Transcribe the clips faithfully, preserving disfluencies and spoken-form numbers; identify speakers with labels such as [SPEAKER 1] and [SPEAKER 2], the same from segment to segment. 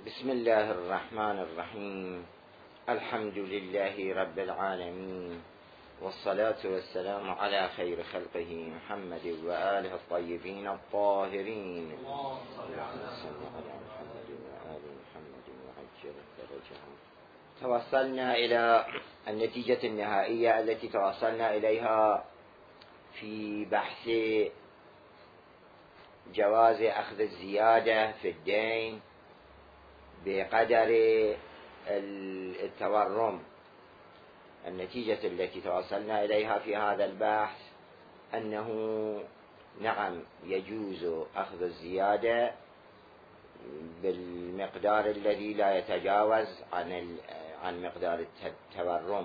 [SPEAKER 1] بسم الله الرحمن الرحيم. الحمد لله رب العالمين، والصلاة والسلام على خير خلقه محمد وآله الطيبين الطاهرين. صلى على محمد وآل محمد وعجل درجهم. توصلنا إلى النتيجة النهائية التي توصلنا إليها في بحث جواز أخذ الزيادة في الدين بقدر التورم. النتيجة التي توصلنا إليها في هذا البحث أنه نعم يجوز أخذ الزيادة بالمقدار الذي لا يتجاوز عن عن مقدار التورم،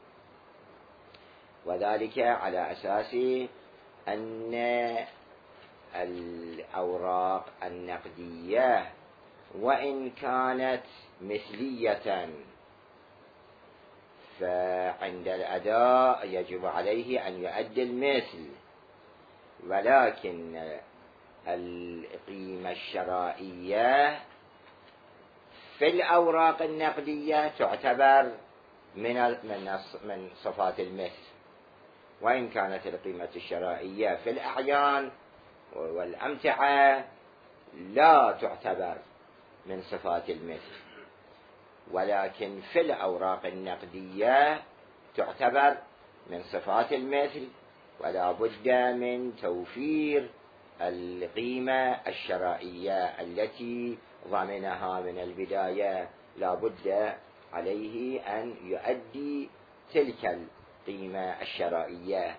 [SPEAKER 1] وذلك على أساس أن الأوراق النقدية وإن كانت مثلية فعند الأداء يجب عليه أن يؤدي المثل، ولكن القيمة الشرائية في الأوراق النقدية تعتبر من من صفات المثل، وإن كانت القيمة الشرائية في الأعيان والأمتعة لا تعتبر من صفات المثل، ولكن في الأوراق النقدية تعتبر من صفات المثل، ولا بد من توفير القيمة الشرائية التي ضمنها من البداية. لا بد عليه أن يؤدي تلك القيمة الشرائية.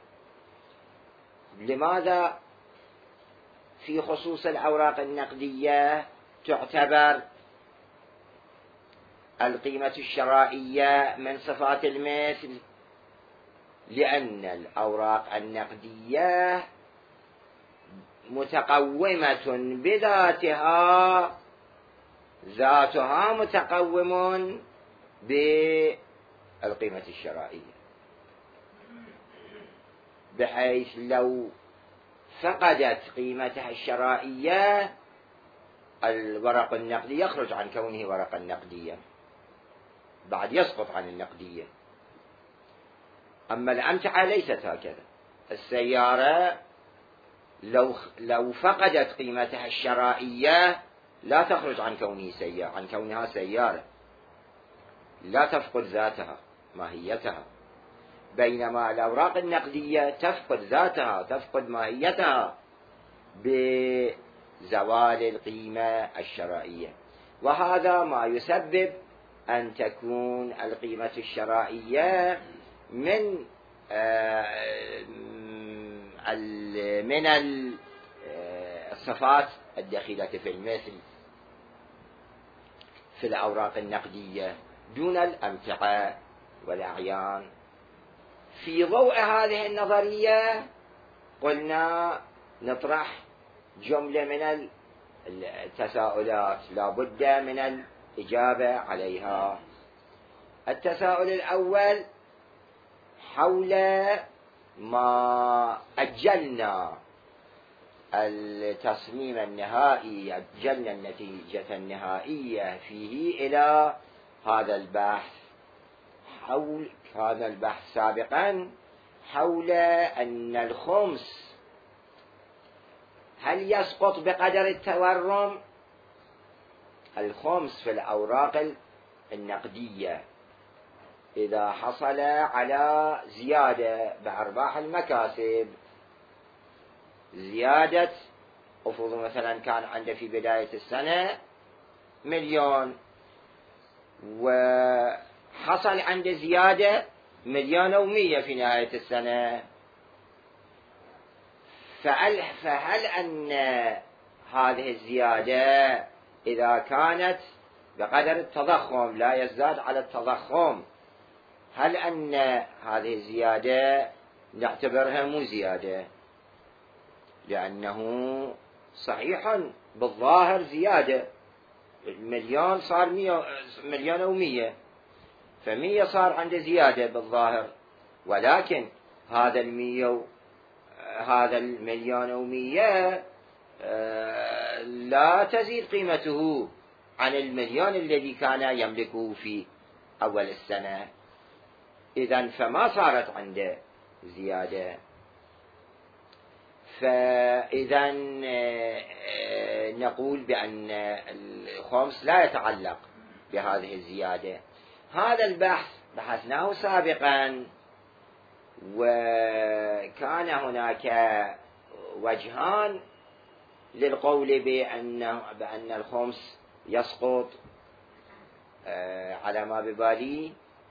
[SPEAKER 1] لماذا في خصوص الأوراق النقدية تعتبر القيمة الشرائية من صفات المثل؟ لأن الأوراق النقدية متقومة بذاتها، ذاتها متقوم بالقيمة الشرائية، بحيث لو فقدت قيمتها الشرائية الورق النقدي يخرج عن كونه ورقا نقديا، بعد يسقط عن النقدية. أما الأمتعة ليست هكذا. السيارة لو لو فقدت قيمتها الشرائية لا تخرج عن كونه سيارة، عن كونها سيارة، لا تفقد ذاتها ماهيتها، بينما الأوراق النقدية تفقد ذاتها، تفقد ماهيتها بزوال القيمة الشرائية. وهذا ما يسبب أن تكون القيمة الشرائية من من الصفات الدخيلة في المثل في الأوراق النقدية دون الأمتعة والأعيان. في ضوء هذه النظرية قلنا نطرح جملة من التساؤلات لا بد من الإجابة عليها. التساؤل الأول حول ما أجلنا التصميم النهائي، أجلنا النتيجة النهائية فيه إلى هذا البحث. حول هذا البحث سابقا حول أن الخمس هل يسقط بقدر التورم؟ الخمس في الأوراق النقدية إذا حصل على زيادة بأرباح المكاسب، زيادة أفرض مثلا كان عنده في بداية السنة مليون وحصل عنده زيادة مليون ومية في نهاية السنة، فهل, فهل أن هذه الزيادة إذا كانت بقدر التضخم لا يزداد على التضخم، هل أن هذه الزيادة نعتبرها مو زيادة؟ لأنه صحيح بالظاهر زيادة، المليون صار مليون ومية، فمية صار عنده زيادة بالظاهر، ولكن هذا المية هذا المليون ومية لا تزيد قيمته، عن المليون الذي كان يملكه في أول السنة. إذن فما صارت عنده زيادة. فإذا نقول بأن الخمس لا يتعلق بهذه الزيادة. هذا البحث بحثناه سابقا، وكان هناك وجهان للقول بأن بأن الخمس يسقط على ما ببالي.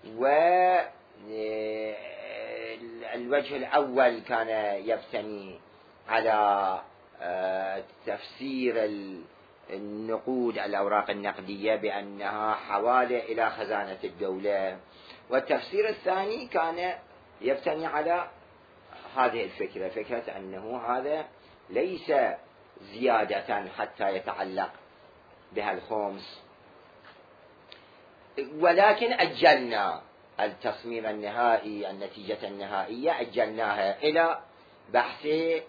[SPEAKER 1] والوجه الأول كان يبتني على تفسير النقود الأوراق النقدية بأنها حوالة إلى خزانة الدولة، والتفسير الثاني كان يبتني على هذه الفكرة، فكرة أنه هذا ليس زيادة حتى يتعلق بها الخمس، ولكن أجلنا التصميم النهائي، النتيجة النهائية أجلناها إلى بحث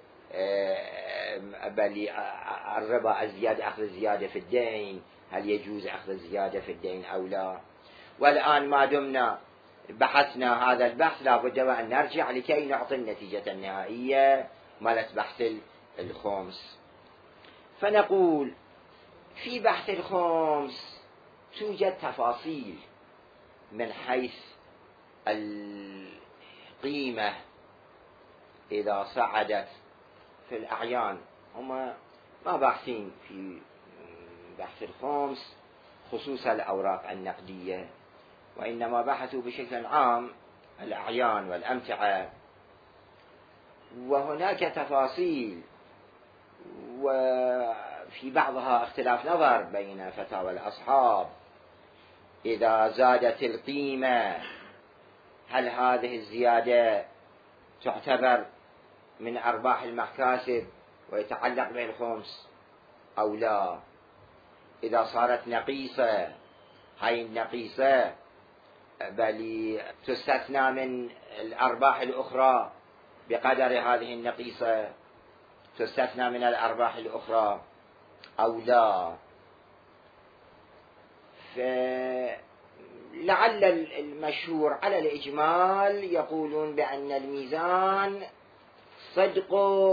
[SPEAKER 1] بل الربا الزيادة، أخذ الزيادة في الدين، هل يجوز أخذ الزيادة في الدين أو لا. والآن ما دمنا بحثنا هذا البحث لابد وأن نرجع لكي نعطي النتيجة النهائية مالت بحث الخمس. فنقول في بحث الخمس توجد تفاصيل من حيث القيمة إذا صعدت في الأعيان. هم ما باحثين في بحث الخمس خصوص الأوراق النقدية، وإنما بحثوا بشكل عام الأعيان والأمتعة، وهناك تفاصيل وفي بعضها اختلاف نظر بين فتاوى الأصحاب. إذا زادت القيمة هل هذه الزيادة تعتبر من أرباح المكاسب ويتعلق به الخمس أو لا؟ إذا صارت نقيصة، هاي النقيصة بل تستثنى من الأرباح الأخرى بقدر هذه النقيصة، تستثنى من الأرباح الأخرى أو لا. فلعل المشهور على الإجمال يقولون بأن الميزان صدق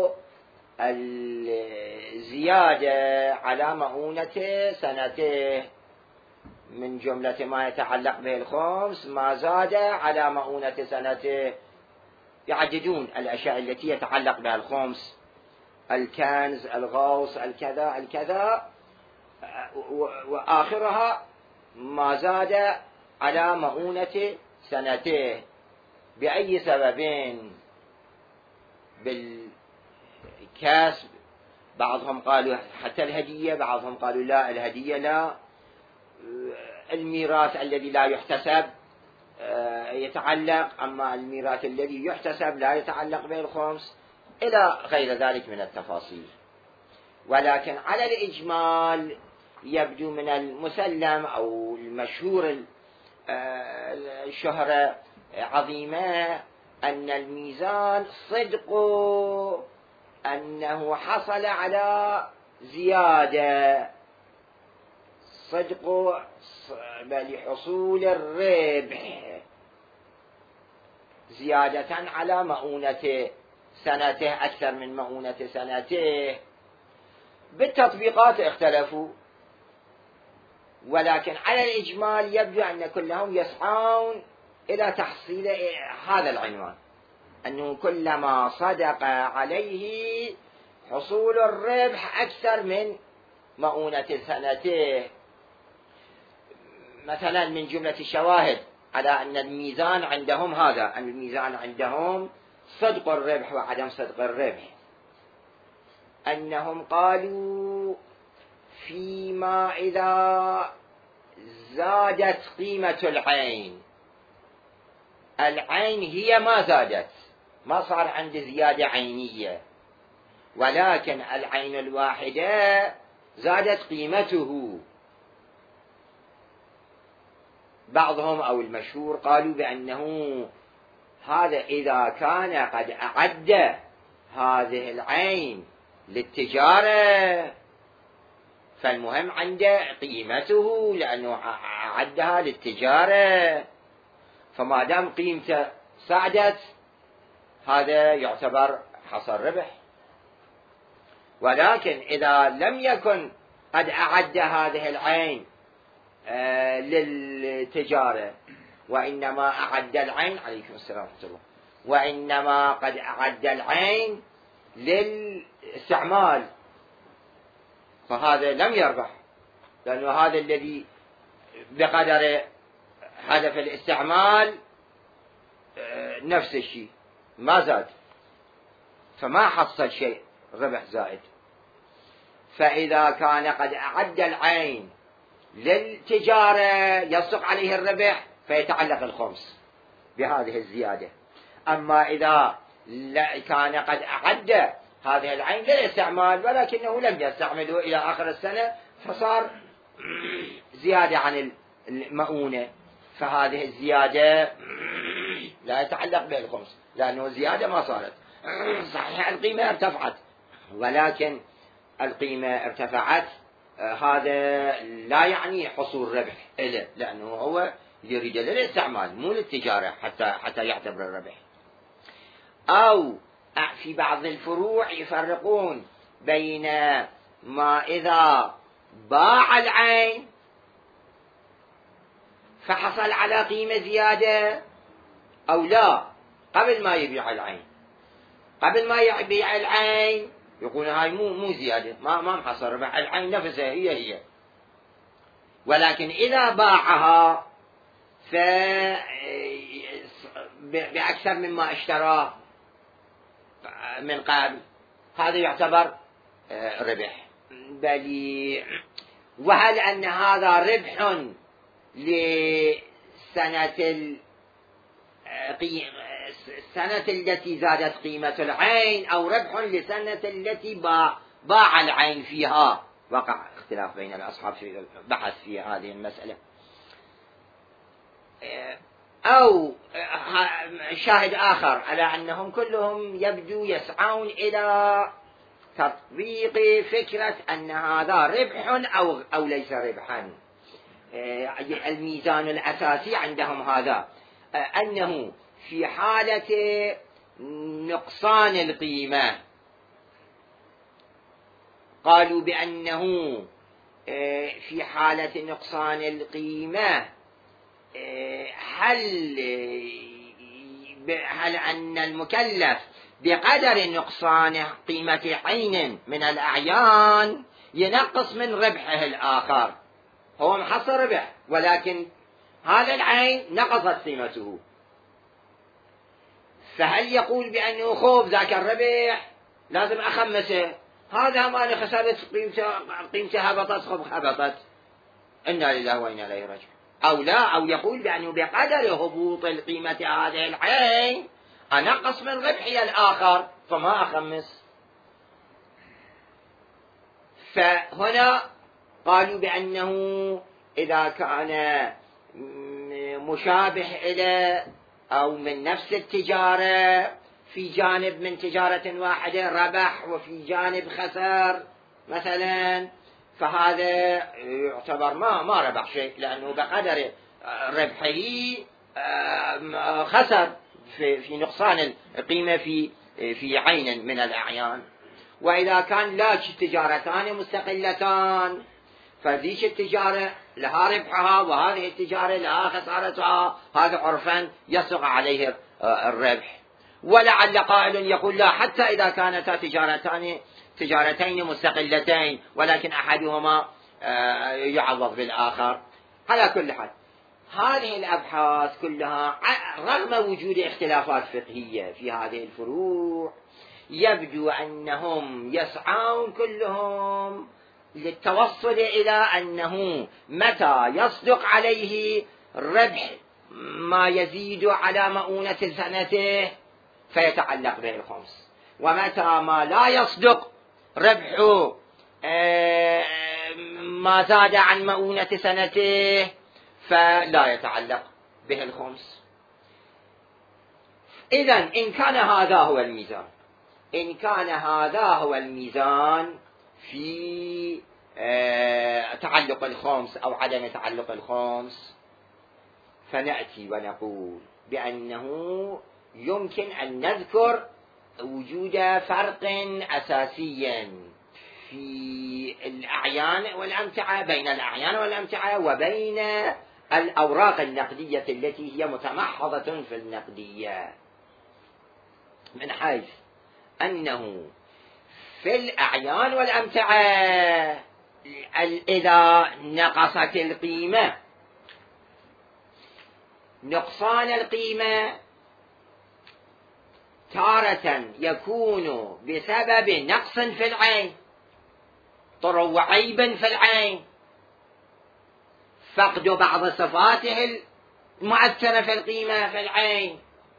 [SPEAKER 1] الزيادة على مؤونة سنته، من جملة ما يتعلق به الخمس ما زاد على مؤونة سنته. يعددون الأشياء التي يتعلق بها الخمس، الكنز، الغوص، الكذا الكذا، وآخرها ما زاد على مؤونة سنته بأي سببين، بالكسب، بعضهم قالوا حتى الهدية، بعضهم قالوا لا الهدية لا، الميراث الذي لا يحتسب يتعلق، أما الميراث الذي يحتسب لا يتعلق به الخمس، إلى غير ذلك من التفاصيل. ولكن على الإجمال يبدو من المسلم أو المشهور الشهرة عظيمة أن الميزان صدق أنه حصل على زيادة، صدق بحصول الربح زيادة على مؤونة سنته أكثر من مؤونة سنته. بالتطبيقات اختلفوا، ولكن على الإجمال يبدو أن كلهم يسعون إلى تحصيل هذا العنوان، أنه كلما صدق عليه حصول الربح أكثر من مؤونة سنته. مثلا من جملة الشواهد على أن الميزان عندهم هذا، أن الميزان عندهم صدق الربح وعدم صدق الربح، أنهم قالوا فيما إذا زادت قيمة العين، العين هي ما زادت، ما صار عند زيادة عينية، ولكن العين الواحدة زادت قيمته. بعضهم أو المشهور قالوا بأنه هذا إذا كان قد أعد هذه العين للتجارة فالمهم عنده قيمته لأنه أعدها للتجارة، فما دام قيمته صعدت هذا يعتبر حصل ربح. ولكن إذا لم يكن قد أعد هذه العين آه للتجارة، وإنما أعد العين عليكم السلام ورحمة الله وإنما قد أعد العين للاستعمال، فهذا لم يربح، لأنه هذا الذي بقدر هدف الاستعمال نفس الشيء ما زاد، فما حصل شيء ربح زائد. فإذا كان قد أعد العين للتجارة يصدق عليه الربح فيتعلق الخمس بهذه الزيادة. أما إذا كان قد أعد هذه العين للاستعمال ولكنه لم يستعمله إلى آخر السنة فصار زيادة عن المؤونة، فهذه الزيادة لا يتعلق به الخمس لأنه زيادة ما صارت. صحيح القيمة ارتفعت، ولكن القيمة ارتفعت هذا لا يعني حصول ربح إله، لأنه هو يريد للاستعمال مو للتجارة حتى حتى يعتبر الربح. أو في بعض الفروع يفرقون بين ما إذا باع العين فحصل على قيمة زيادة أو لا قبل ما يبيع العين. قبل ما يبيع العين يقول هاي مو مو زيادة، ما ما محصل ربح، العين نفسها هي هي. ولكن إذا باعها ف بأكثر مما اشتراه من قبل هذا يعتبر ربح. بل وهل أن هذا ربح لسنة السنة التي زادت قيمة العين أو ربح لسنة التي باع, باع العين فيها؟ وقع اختلاف بين الأصحاب في بحث في هذه المسألة. أو شاهد آخر على أنهم كلهم يبدو يسعون إلى تطبيق فكرة أن هذا ربح أو, أو ليس ربحا. الميزان الأساسي عندهم هذا، أنه في حالة نقصان القيمة قالوا بأنه في حالة نقصان القيمة هل هل أن المكلف بقدر نقصان قيمة عين من الأعيان ينقص من ربحه الآخر؟ هو محصل ربح ولكن هذا العين نقصت قيمته، فهل يقول بأنه خوف ذاك الربح لازم أخمسه، هذا ما أنا خسرت قيمته قيمته هبطت خب هبطت إنا لله وإنا إليه راجعون؟ أو لا، أو يقول بأنه بقدر هبوط القيمة هذه العين أنقص من ربحي الآخر فما أخمس. فهنا قالوا بأنه إذا كان مشابه إلى أو من نفس التجارة في جانب من تجارة واحدة ربح وفي جانب خسر مثلا، فهذا يعتبر ما ما ربح شيء لأنه بقدر ربحه خسر في في نقصان القيمة في في عين من الأعيان. وإذا كان لا تجارتان مستقلتان فذيك التجارة لها ربحها وهذه التجارة لها خسارتها، هذا عرفا يسقط عليه الربح. ولعل قائل يقول لا، حتى إذا كانتا تجارتان تجارتين مستقلتين ولكن أحدهما يعوض بالآخر. على كل حال هذه الأبحاث كلها رغم وجود اختلافات فقهية في هذه الفروع يبدو أنهم يسعون كلهم للتوصل إلى أنه متى يصدق عليه ربح ما يزيد على مؤونة سنته فيتعلق به الخمس، ومتى ما لا يصدق ربحه ما زاد عن مؤونة سنته فلا يتعلق به الخمس. إذن إن كان هذا هو الميزان إن كان هذا هو الميزان في تعلق الخمس أو عدم تعلق الخمس، فنأتي ونقول بأنه يمكن أن نذكر وجود فرق أساسي في الأعيان والأمتعة، بين الأعيان والأمتعة وبين الأوراق النقدية التي هي متمحضة في النقدية، من حيث أنه في الأعيان والأمتعة إذا نقصت القيمة، نقصان القيمة تارة يكون بسبب نقص في العين، طرو عيب في العين، فقد بعض صفاته المؤثرة في القيمة في العين.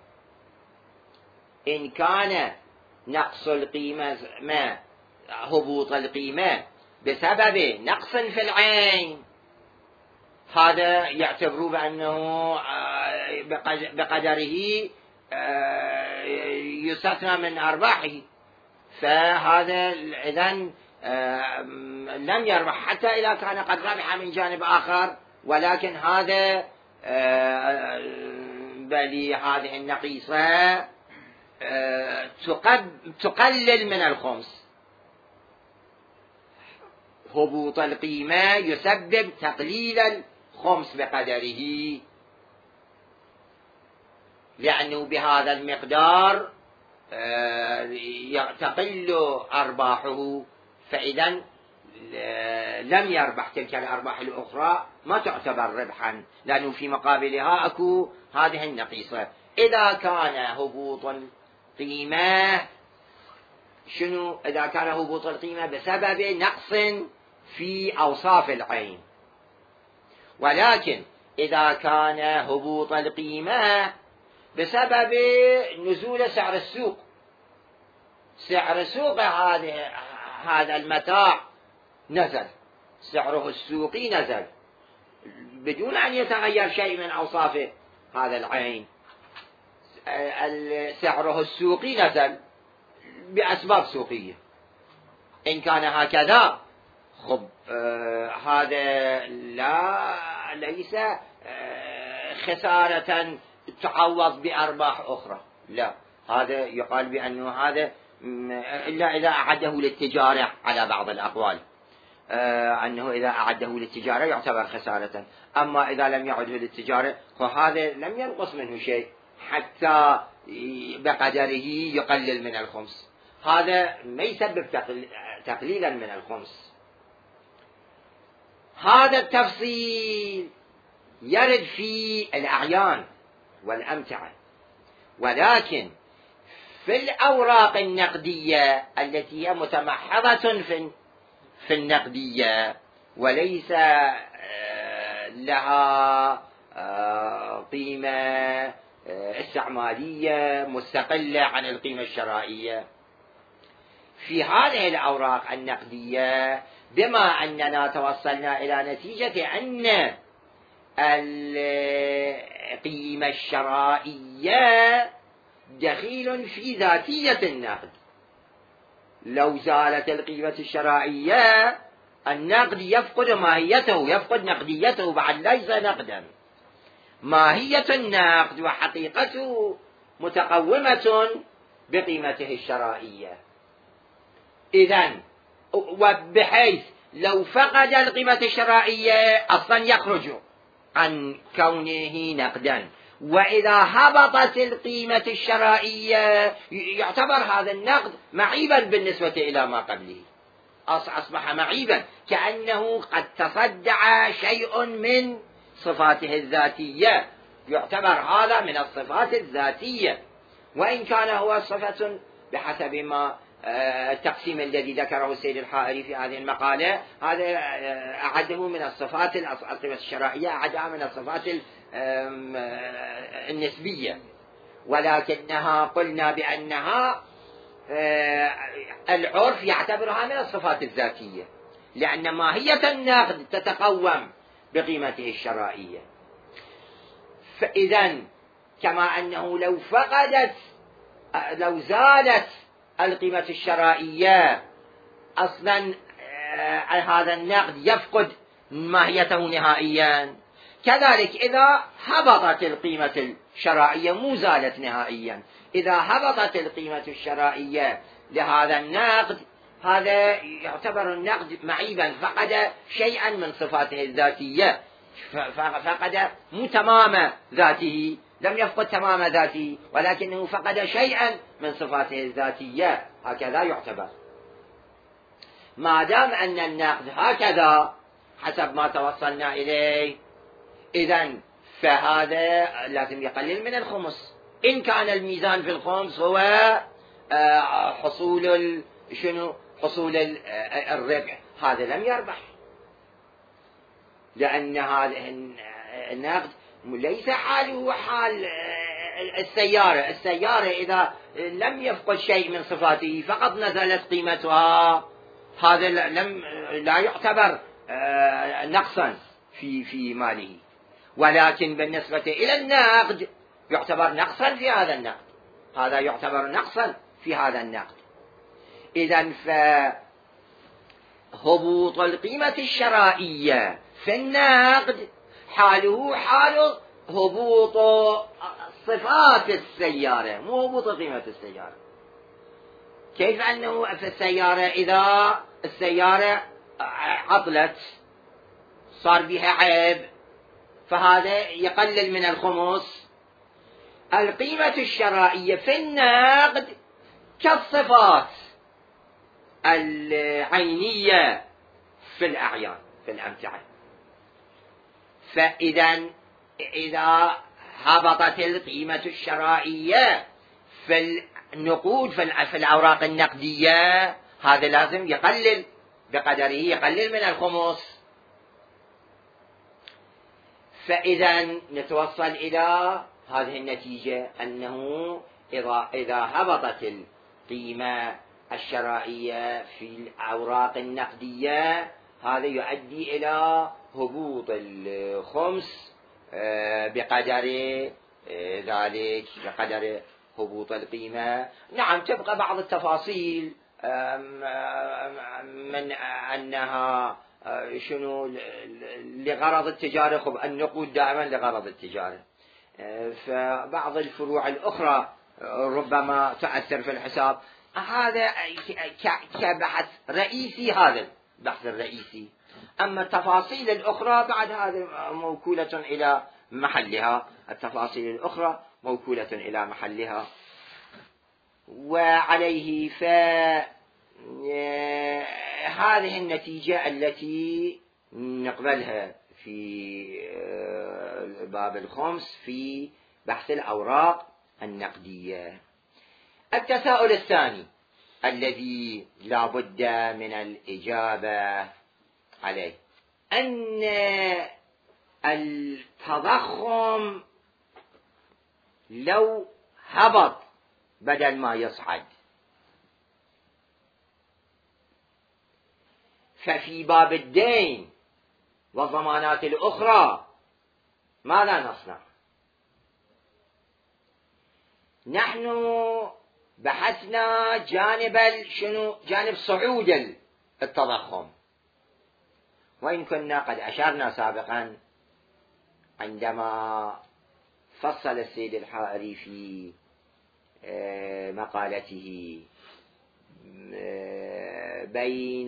[SPEAKER 1] إن كان نقص القيمة ما هبوط القيمة بسبب نقص في العين، هذا يعتبر بأنه بقدره يستثنى من أرباحه، فهذا إذن لم يربح حتى إذا كان قد ربح من جانب آخر، ولكن هذا بل هذه النقيصة تقلل من الخمس. هبوط القيمة يسبب تقليل الخمس بقدره، لأنه بهذا المقدار تقل أرباحه، فإذا لم يربح تلك الأرباح الأخرى، ما تعتبر ربحا، لأنه في مقابلها أكو هذه النقيصة. إذا كان هبوط القيمة شنو؟ إذا كان هبوط القيمة بسبب نقص في أوصاف العين، ولكن إذا كان هبوط القيمة بسبب نزول سعر السوق، سعر سوق هذا هذا المتاع نزل، سعره السوقي نزل بدون أن يتغير شيء من أوصاف هذا العين، سعره السوقي نزل بأسباب سوقية. إن كان هكذا خب آه هذا لا ليس آه خسارة تعوض بأرباح أخرى، لا، هذا يقال بأنه هذا إلا إذا أعده للتجارة على بعض الأقوال، آه أنه إذا أعده للتجارة يعتبر خسارة، أما إذا لم يعده للتجارة فهذا لم ينقص منه شيء حتى بقدره يقلل من الخمس، هذا ما يسبب تقليلا من الخمس. هذا التفصيل يرد في الأعيان والأمتعة، ولكن في الأوراق النقدية التي هي متمحضة في في النقدية وليس لها قيمة استعمالية مستقلة عن القيمة الشرائية، في هذه الأوراق النقدية بما أننا توصلنا إلى نتيجة أن القيمة الشرائية دخيل في ذاتية النقد، لو زالت القيمة الشرائية النقد يفقد ماهيته، يفقد نقديته، بعد ليس نقدا. ماهية النقد وحقيقته متقومة بقيمته الشرائية، إذن وبحيث لو فقد القيمة الشرائية أصلا يخرج عن كونه نقدا، وإذا هبطت القيمة الشرائية يعتبر هذا النقد معيبا بالنسبة إلى ما قبله، أصبح معيبا كأنه قد تصدع شيء من صفاته الذاتية، يعتبر هذا من الصفات الذاتية، وإن كان هو صفة بحسب ما التقسيم الذي ذكره السيد الحائري في هذه المقالة، هذا أعده من الصفات القيمة الشرائية، أعدها من الصفات النسبية، ولكنها قلنا بأنها العرف يعتبرها من الصفات الذاتية، لأن ماهية النقد تتقوم بقيمته الشرائية. فإذن كما أنه لو فقدت لو زالت القيمة الشرائية أصلا هذا النقد يفقد ماهيته نهائيا. كذلك إذا هبطت القيمة الشرائية مو زالت نهائيا، إذا هبطت القيمة الشرائية لهذا النقد، هذا يعتبر النقد معيبا، فقد شيئا من صفاته الذاتية، فقد مو تمام ذاته، لم يفقد تمام ذاته، ولكنه فقد شيئا من صفاته الذاتية، هكذا يعتبر. ما دام أن النقد هكذا حسب ما توصلنا إليه، إذن فهذا لازم يقلل من الخمس. إن كان الميزان في الخمس هو حصول شنو حصول الربح، هذا لم يربح، لأن هذا النقد ليس حاله حال السيارة. السيارة إذا لم يفقد شيء من صفاته فقط نزلت قيمتها، هذا لم لا يعتبر نقصا في في ماله، ولكن بالنسبة إلى النقد يعتبر نقصا في هذا النقد، هذا يعتبر نقصا في هذا النقد. إذن فهبوط القيمة الشرائية في النقد حاله حال هبوط صفات السيارة، مو هبوط قيمة السيارة. كيف أنه في السيارة إذا السيارة عطلت صار بها عيب فهذا يقلل من الخمس، القيمة الشرائية في النقد كالصفات العينية في الأعيان في الأمتعة. فإذا إذا هبطت القيمة الشرائية في النقود في الأوراق النقدية، هذا لازم يقلل بقدره، يقلل من الخمس. فإذا نتوصل إلى هذه النتيجة أنه إذا إذا هبطت القيمة الشرائية في الأوراق النقدية، هذا يؤدي إلى هبوط الخمس بقدر ذلك، بقدر هبوط القيمة. نعم تبقى بعض التفاصيل من أنها شنو لغرض التجارة، خب النقود دائما لغرض التجارة، فبعض الفروع الأخرى ربما تؤثر في الحساب. هذا كبحث رئيسي، هذا البحث الرئيسي. أما التفاصيل الأخرى بعد هذه موكولة إلى محلها، التفاصيل الأخرى موكولة إلى محلها. وعليه فهذه النتيجة التي نقبلها في باب الخمس في بحث الأوراق النقدية. التساؤل الثاني الذي لا بد من الإجابة عليه، أن التضخم لو هبط بدل ما يصعد، ففي باب الدين والضمانات الأخرى ماذا نصنع؟ نحن بحثنا جانب شنو جانب صعود التضخم، وإن كنا قد أشرنا سابقا عندما فصل السيد الحائري في مقالته بين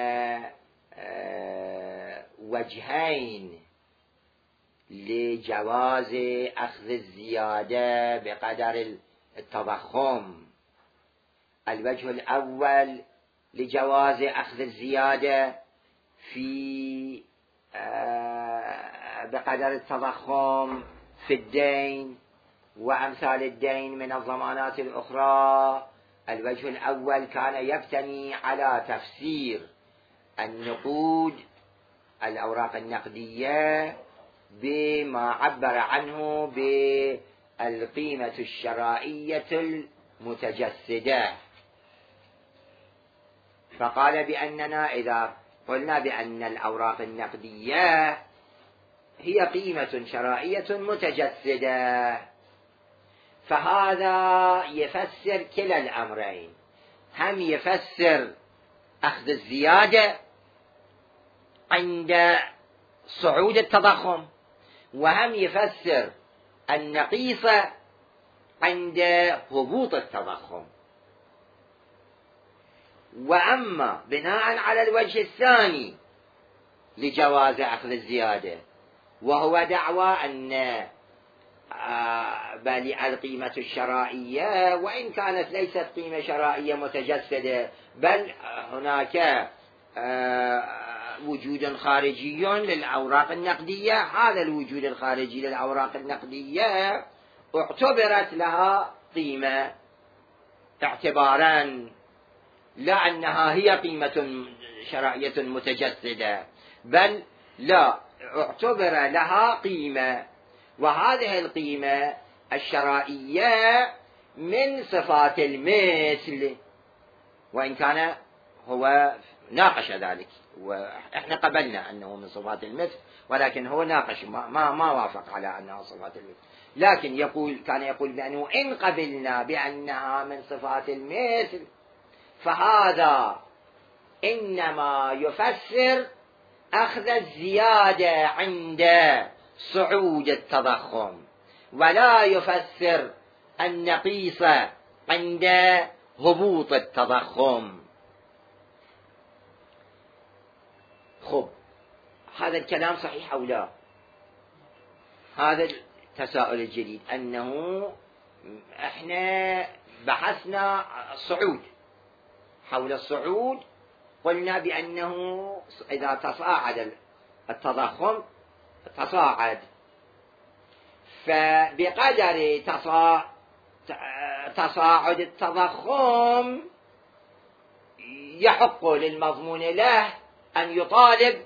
[SPEAKER 1] وجهين لجواز أخذ الزيادة بقدر التضخم. الوجه الأول لجواز أخذ الزيادة في بقدر التضخم في الدين وأمثال الدين من الضمانات الأخرى. الوجه الأول كان يبتني على تفسير النقود الأوراق النقدية بما عبر عنه بالقيمة الشرائية المتجسدة، فقال بأننا إذا قلنا بأن الأوراق النقدية هي قيمة شرائية متجسدة، فهذا يفسر كلا الأمرين، هم يفسر أخذ الزيادة عند صعود التضخم، وهم يفسر النقيصة عند هبوط التضخم. وأما بناء على الوجه الثاني لجواز أخذ الزيادة، وهو دعوى أن بل القيمة الشرائية وإن كانت ليست قيمة شرائية متجسدة، بل هناك وجود خارجي للأوراق النقدية، هذا الوجود الخارجي للأوراق النقدية اعتبرت لها قيمة اعتبارا، لا أنها هي قيمة شرائية متجسدة، بل لا اعتبر لها قيمة، وهذه القيمة الشرائية من صفات المثل، وإن كان هو ناقش ذلك وإحنا قبلنا أنه من صفات المثل، ولكن هو ناقش ما, ما, ما وافق على أنها صفات المثل، لكن يقول كان يقول بأنه إن قبلنا بأنها من صفات المثل فهذا إنما يفسر أخذ الزيادة عند صعود التضخم، ولا يفسر النقيصة عند هبوط التضخم. خب، هذا الكلام صحيح أو لا؟ هذا التساؤل الجديد، أنه احنا بحثنا الصعود، حول الصعود قلنا بأنه إذا تصاعد التضخم تصاعد، فبقدر تصاعد التضخم يحق للمضمون له أن يطالب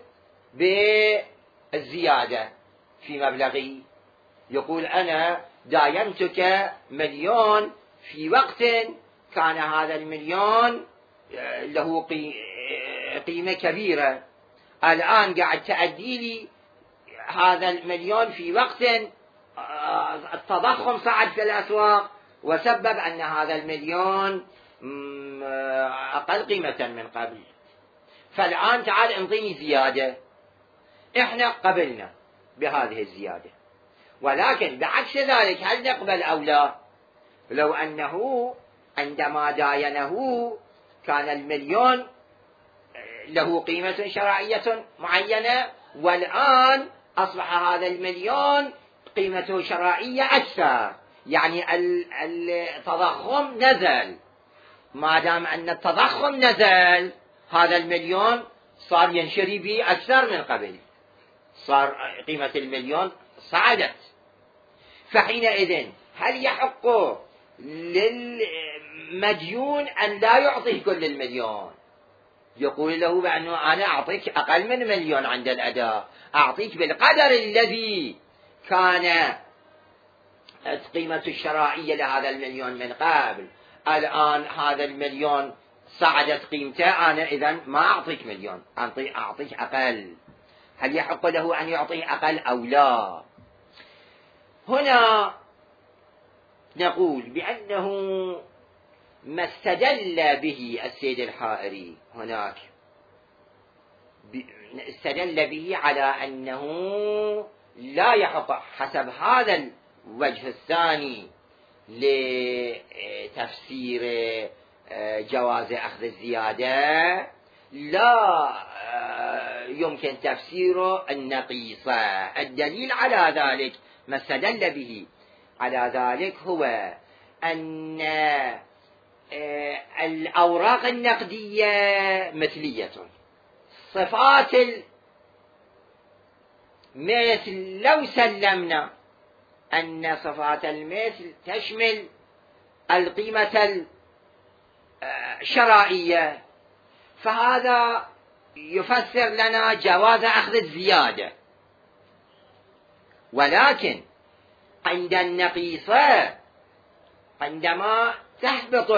[SPEAKER 1] بالزيادة في مبلغي. يقول أنا داينتك مليون في وقت كان هذا المليون له قيمة كبيرة، الآن قاعد تأدي لي هذا المليون في وقت التضخم صعد في الأسواق وسبب أن هذا المليون أقل قيمة من قبل، فالآن تعال انطيني زيادة. احنا قبلنا بهذه الزيادة، ولكن بعكس ذلك هل نقبل أو لا؟ لو أنه عندما داينه كان المليون له قيمة شرائية معينة، والآن أصبح هذا المليون قيمته شرائية أكثر، يعني التضخم نزل. ما دام أن التضخم نزل هذا المليون صار ينشري به أكثر من قبل، صار قيمة المليون صعدت. فحينئذ هل يحق للمديون أن لا يعطيه كل المليون؟ يقول له بأنه أنا أعطيك أقل من مليون عند الأداء، أعطيك بالقدر الذي كان قيمة الشرائية لهذا المليون من قبل، الآن هذا المليون صعدت قيمته، أنا إذن ما أعطيك مليون، أعطيك أقل. هل يحق له أن يعطيه أقل أو لا؟ هنا نقول بأنه ما استدل به السيد الحائري هناك استدل به على أنه لا يحق حسب هذا الوجه الثاني لتفسير جواز أخذ الزيادة، لا يمكن تفسير النقيصة. الدليل على ذلك ما استدل به على ذلك هو أن الأوراق النقدية مثلية، صفات المثل لو سلمنا أن صفات المثل تشمل القيمة الشرائية، فهذا يفسر لنا جواز أخذ الزيادة. ولكن عند النقيصة عندما تهبط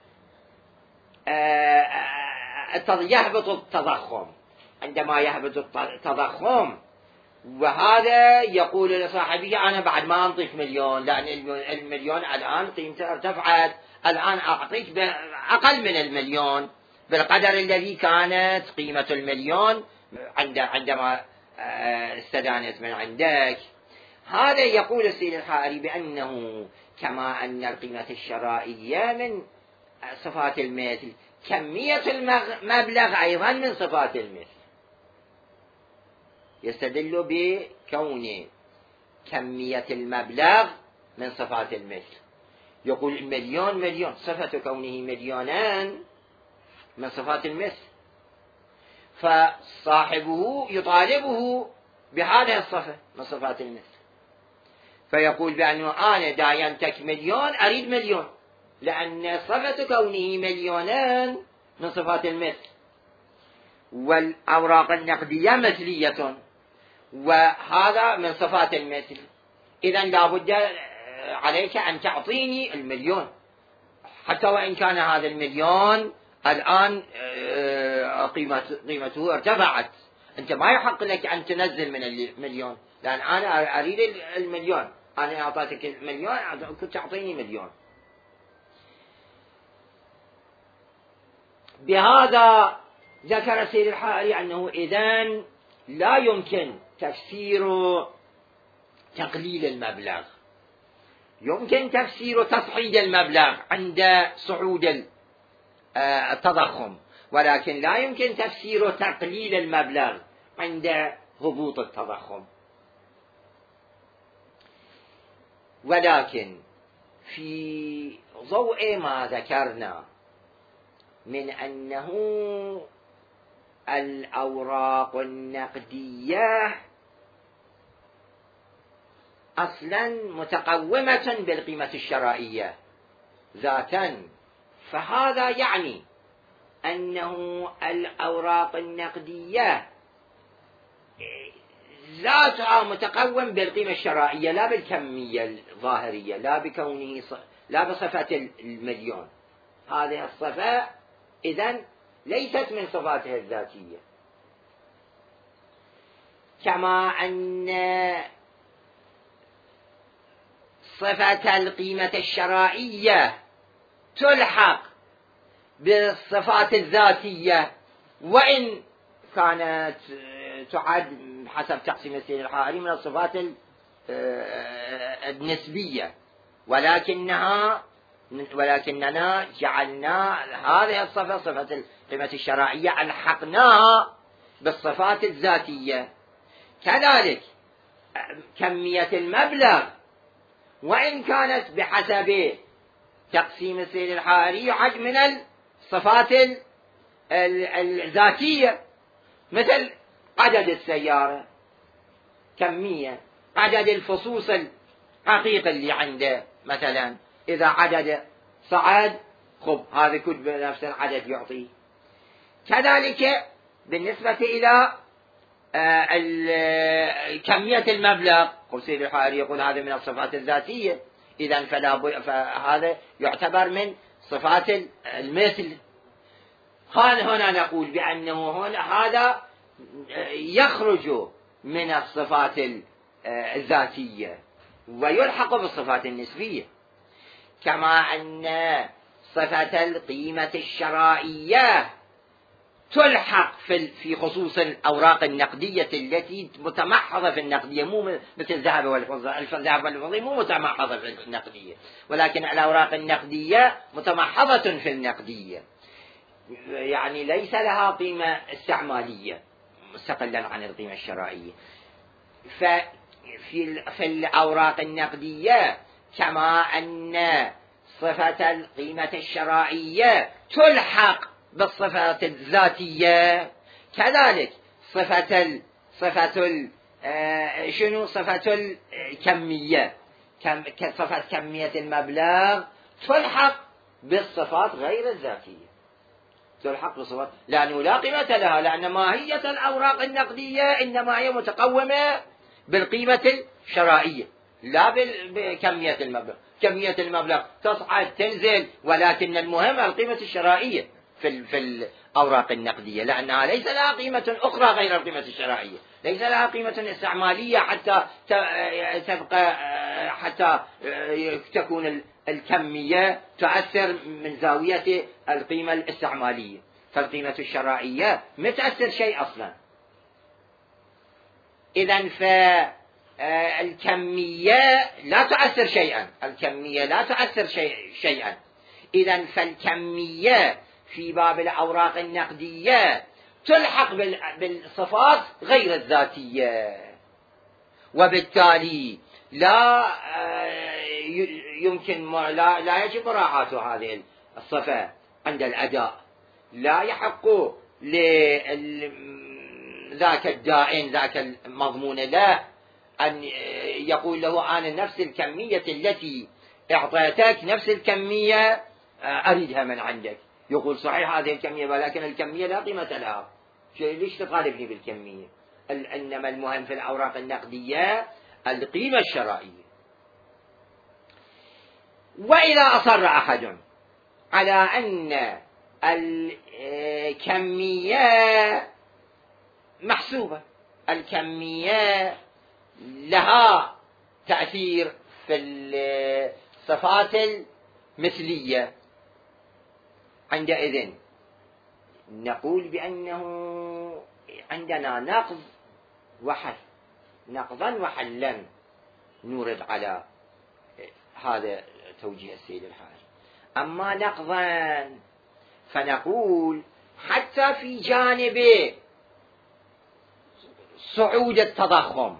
[SPEAKER 1] يهبط التضخم، عندما يهبط التضخم وهذا يقول لصاحبه أنا بعد ما أنطيك مليون، لأن المليون الآن قيمته ارتفعت، الآن أعطيك أقل من المليون بالقدر الذي كانت قيمة المليون عندما استدانت من عندك. هذا يقول السيد الحائري بأنه كما أن القيمة الشرائية من صفات المثل، كمية المبلغ أيضا من صفات المثل. يستدل بكون كمية المبلغ من صفات المثل. يقول المليون مليون، صفة كونه مليونان من صفات المثل، فصاحبه يطالبه بهذه الصفة من صفات المثل، فيقول بأنه أنا داينتك مليون أريد مليون، لأن صفة كونه مليونان من صفات المثل، والأوراق النقدية مثلية، وهذا من صفات المثل. إذن لابد عليك أن تعطيني المليون، حتى وإن كان هذا المليون الآن قيمته ارتفعت، أنت ما يحق لك أن تنزل من المليون، لأن أنا أريد المليون، أنا أعطيتك المليون كنت تعطيني مليون. بهذا ذكر السيد الحائري أنه إذن لا يمكن تفسير تقليل المبلغ، يمكن تفسير تصعيد المبلغ عند صعود التضخم، ولكن لا يمكن تفسير تقليل المبلغ عند هبوط التضخم. ولكن في ضوء ما ذكرنا من أنه الأوراق النقدية أصلا متقومة بالقيمة الشرائية ذاتا، فهذا يعني أنه الأوراق النقدية ذاتها متقوم بالقيمة الشرائية، لا بالكمية الظاهرية، لا بكونه لا بصفة المليون. هذه الصفة إذن ليست من صفاته الذاتية. كما أن صفة القيمة الشرائية تلحق بالصفات الذاتية، وإن كانت تعد حسب تقسيم السيد الحائري من الصفات النسبية، ولكنها ولكننا جعلنا هذه الصفة صفة القيمة الشرائية ألحقناها بالصفات الذاتية. كذلك كمية المبلغ وإن كانت بحسب تقسيم السيد الحائري يعد من الصفات الذاتية، مثل عدد السيارة كمية، عدد الفصوص الحقيقي اللي عنده، مثلا إذا عدد صعد خب هذا كل بنفس العدد يعطيه. كذلك بالنسبة إلى كمية المبلغ، خب السيد الحائري يقول هذا من الصفات الذاتية، إذن فلا فهذا يعتبر من صفات المثل. هنا نقول بأنه هنا هذا يخرج من الصفات الذاتية ويلحق بالصفات النسبية. كما أن صفة القيمة الشرائية تلحق في في خصوص الأوراق النقدية التي متمحضة في النقدية، مو مثل الذهب والفضة. الذهب والفضة مو متمحضة في النقدية، ولكن الأوراق النقدية متمحضة في النقدية، يعني ليس لها قيمة استعمالية مستقلا عن القيمة الشرائية. ففي في الأوراق النقدية كما أن صفة القيمة الشرائية تلحق بالصفات الذاتية، كذلك صفة ال صفة ال آه شنو صفة الكمية، كم صفة كمية المبلغ تلحق بالصفات غير الذاتية، تلحق بالصفات لأنه لا قيمة لها، لأن ماهية الأوراق النقدية إنما هي متقومة بالقيمة الشرائية لا بكمية المبلغ. كمية المبلغ تصعد تنزل، ولكن المهم القيمة الشرائية في في الأوراق النقدية، لأنها ليس لها قيمة أخرى غير القيمة الشرائية، ليس لها قيمة استعمالية حتى تبقى حتى تكون الكمية تؤثر من زاوية القيمة الاستعمالية. فالقيمة الشرائية ما تأثر شيء أصلا، إذن فالكمية لا تؤثر شيئا، الكمية لا تؤثر شيء شيئا. إذن فالكمية في باب الأوراق النقدية تلحق بالصفات غير الذاتية، وبالتالي لا يمكن لا, لا يجب مراعاة هذه الصفة عند الأداء. لا يحق لذاك الدائن ذاك المضمون له أن يقول له أنا نفس الكمية التي أعطيتك نفس الكمية أريدها من عندك. يقول صحيح هذه الكمية ولكن الكمية لا قيمة لها، ليش تطالبني بالكمية؟ إنما المهم في الأوراق النقدية القيمة الشرائية. وإذا أصر أحد على أن الكمية محسوبة، الكمية لها تأثير في الصفات المثلية، عندئذ نقول بأنه عندنا نقض وحل، نقضا وحلا نورد على هذا توجيه السيد الحاج. أما نقضا فنقول حتى في جانب صعود التضخم،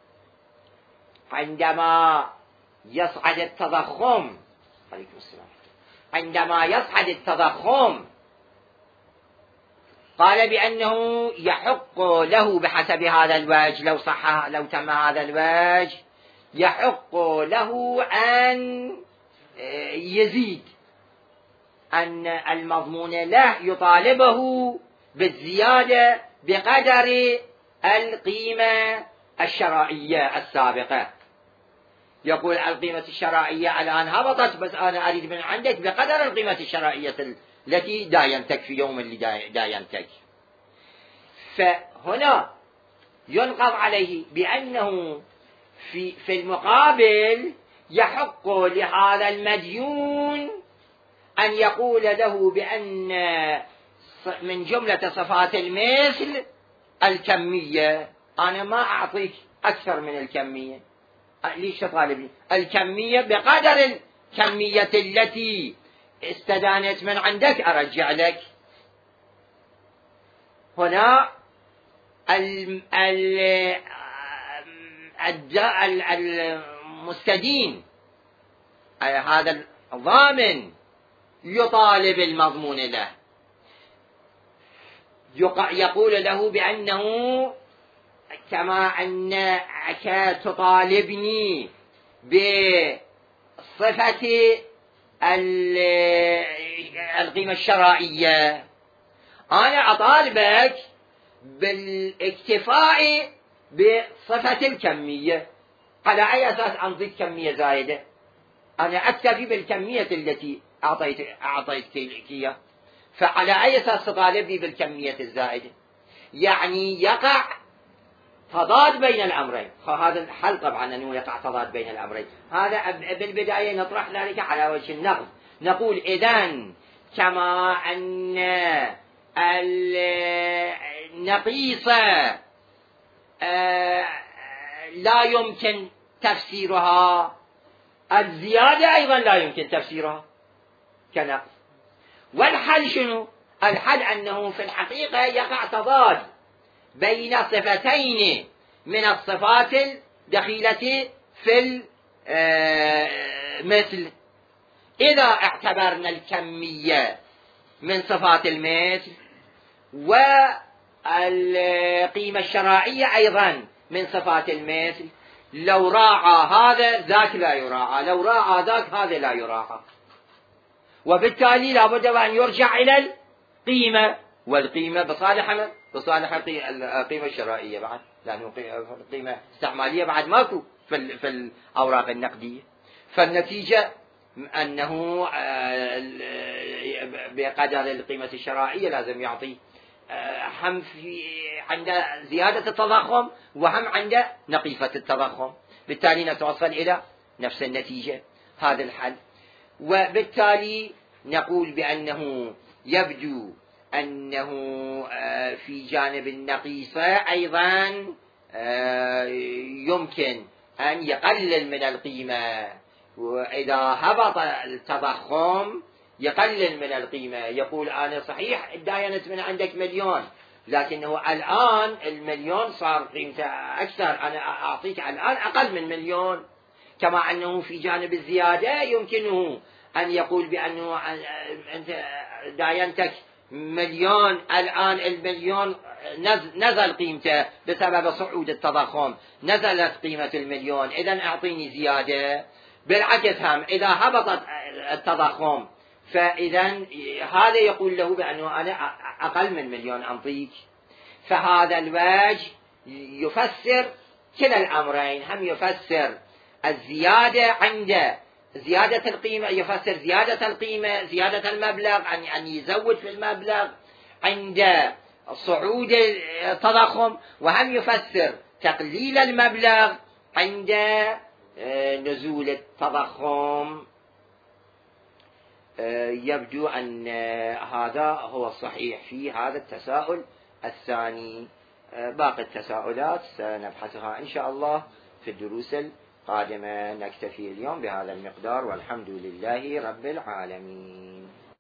[SPEAKER 1] عندما يصعد التضخم عليكم السلام عندما يصعد التضخم قال بأنه يحق له بحسب هذا الوجه، لو صح لو تم هذا الوجه يحق له أن يزيد، أن المضمون له يطالبه بالزيادة بقدر القيمة الشرائية السابقة. يقول القيمة الشرائية الآن هبطت، بس أنا أريد من عندك بقدر القيمة الشرائية التي داينتك في يوم اللي داينتك. فهنا ينقض عليه بأنه في, في المقابل يحق لهذا المديون أن يقول له بأن من جملة صفات المثل الكمية، أنا ما أعطيك أكثر من الكمية، ليش تطالبني؟ الكمية بقدر الكمية التي استدانت من عندك أرجع لك. هنا المستدين هذا الضامن يطالب المضمون له، يقول له بأنه كما أنك تطالبني بصفة القيمة الشرائية، أنا أطالبك بالاكتفاء بصفة الكمية. على أي أساس أنضيك كمية زائدة؟ أنا أكتفي بالكمية التي أعطيت أعطيتك إياها، فعلى أي أساس تطالبني بالكمية الزائدة؟ يعني يقع تضاد بين الأمرين. هذا الحل طبعا أنه يقع تضاد بين الأمرين. هذا بالبداية نطرح ذلك على وجه النقد، نقول إذن كما أن النقيصة لا يمكن تفسيرها، الزيادة أيضا لا يمكن تفسيرها كنقص. والحل شنو؟ الحل أنه في الحقيقة يقع تضاد بين صفتين من الصفات الدخيلة في المثل. إذا اعتبرنا الكمية من صفات المثل والقيمة الشرائية أيضا من صفات المثل، لو راعى هذا ذاك لا يراعى، لو راعى ذاك هذا لا يراعى، وبالتالي لابد أن يرجع إلى القيمة، والقيمة بصالح بصالح القيمة الشرائية بعد، لأنه القيمة استعمالية بعد ماكو في, في الأوراق النقدية. فالنتيجة أنه بقدر القيمة الشرائية لازم يعطي هم في عند زيادة التضخم وهم عند نقيصة التضخم، بالتالي نتوصل إلى نفس النتيجة. هذا الحل. وبالتالي نقول بأنه يبدو أنه في جانب النقيصة أيضا يمكن أن يقلل من القيمة، وإذا هبط التضخم يقلل من القيمة، يقول أنا صحيح داينت من عندك مليون، لكنه الآن المليون صار قيمته أكثر، أنا أعطيك الآن أقل من مليون. كما أنه في جانب الزيادة يمكنه أن يقول بأنه أنت داينتك مليون، الآن المليون نزل قيمته بسبب صعود التضخم، نزلت قيمة المليون، إذن أعطيني زيادة. بالعكس هم إذا هبطت التضخم فإذا هذا يقول له بأنه أنا أقل من مليون أعطيك. فهذا الوجه يفسر كلا الأمرين، هم يفسر الزيادة عند زيادة القيمة، يفسر زيادة القيمة زيادة المبلغ أن يزود في المبلغ عند صعود التضخم، وهم يفسر تقليل المبلغ عند نزول التضخم. يبدو أن هذا هو الصحيح في هذا التساؤل الثاني. باقي التساؤلات سنبحثها إن شاء الله في الدروس القادمة. نكتفي اليوم بهذا المقدار، والحمد لله رب العالمين.